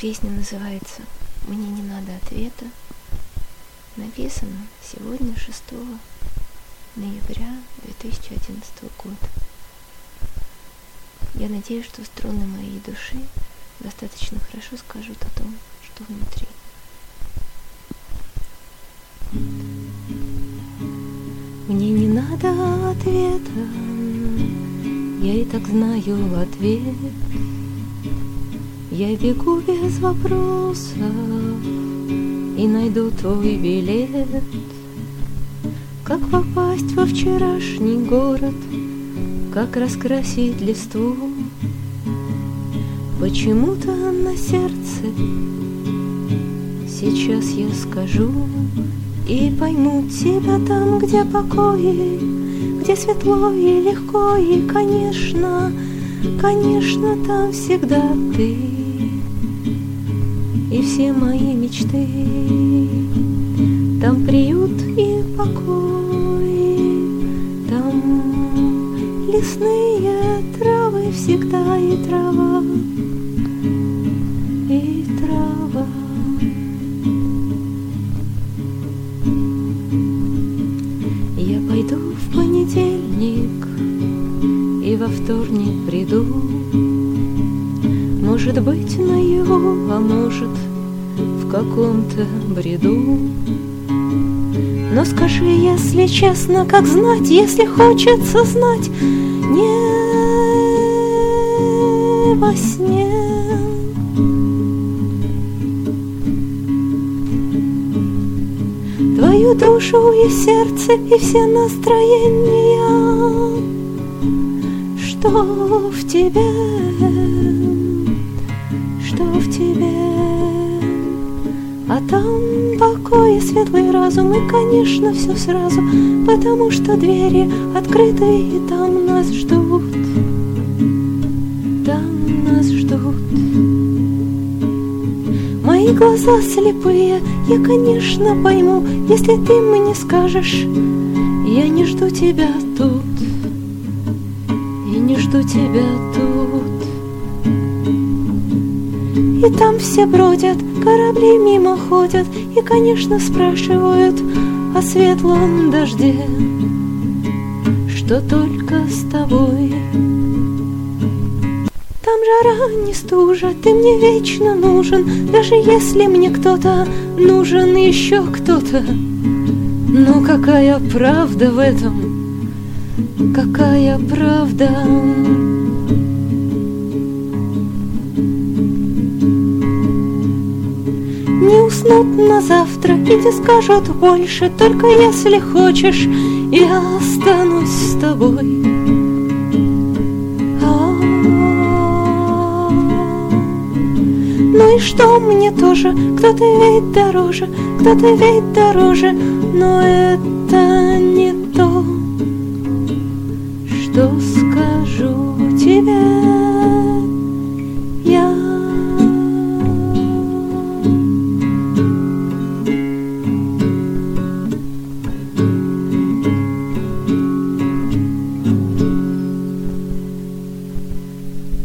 Песня называется «Мне не надо ответа». Написано сегодня, 6 ноября 2011 года. Я надеюсь, что струны моей души достаточно хорошо скажут о том, что внутри. Мне не надо ответа, я и так знаю ответ. Я бегу без вопросов и найду твой билет. Как попасть во вчерашний город, как раскрасить листву. Почему-то на сердце сейчас я скажу и пойму тебя там, где покой, где светло и легко, и, конечно, там всегда ты и все мои мечты. Там приют и покой, там лесные травы всегда и трава, и трава. Я пойду в понедельник и во вторник приду. Может быть, наяву, а может, в каком-то бреду. Но скажи, если честно, как знать, если хочется знать, не во сне. Твою душу и сердце, и все настроения, что в тебе, что в тебе. А там покой и светлый разум, и, конечно, все сразу, потому что двери открыты, и там нас ждут, там нас ждут. Мои глаза слепые, я, конечно, пойму, если ты мне скажешь, я не жду тебя тут, и не жду тебя тут. И там все бродят, корабли мимо ходят, и, конечно, спрашивают о светлом дожде, что только с тобой. Там жара, не стужа, ты мне вечно нужен, даже если мне кто-то нужен, еще кто-то. Но какая правда в этом, какая правда. Не уснут на завтра, и те скажут больше, только если хочешь, я останусь с тобой. Ну и что мне тоже, кто-то ведь дороже, кто-то ведь дороже, но это